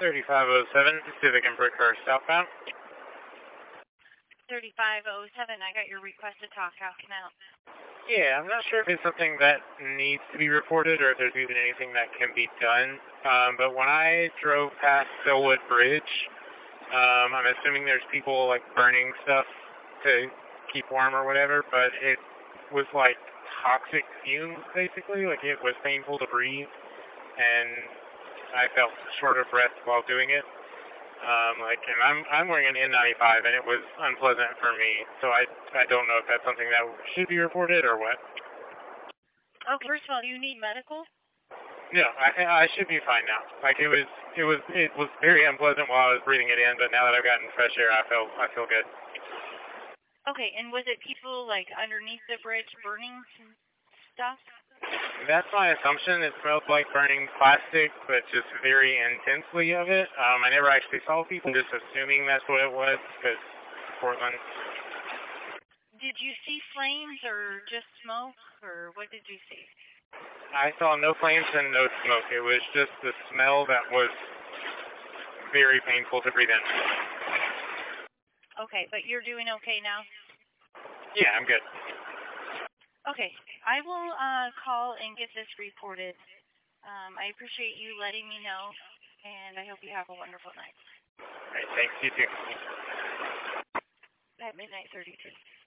3507 Pacific and Brookhurst southbound. 3507, I got your request to talk. How can I help? Yeah, I'm not sure if it's something that needs to be reported or if there's even anything that can be done. But when I drove past Stillwood Bridge, I'm assuming there's people like burning stuff to keep warm or whatever, but it was like toxic fumes basically. Like it was painful to breathe, and I felt short of breath while doing it. And I'm wearing an N95, and it was unpleasant for me. So I don't know if that's something that should be reported or what. Okay, first of all, do you need medical? No, I should be fine now. Like it was very unpleasant while I was breathing it in, but now that I've gotten fresh air, I feel good. Okay, and was it people like underneath the bridge burning some stuff? That's my assumption. It smelled like burning plastic, but just very intensely of it. I never actually saw people, just assuming that's what it was, because Portland. Did you see flames or just smoke, or what did you see? I saw no flames and no smoke. It was just the smell that was very painful to breathe in. Okay, but you're doing okay now? Yeah, I'm good. Okay, I will call and get this reported. I appreciate you letting me know, and I hope you have a wonderful night. All right, thanks. You too. At midnight 32.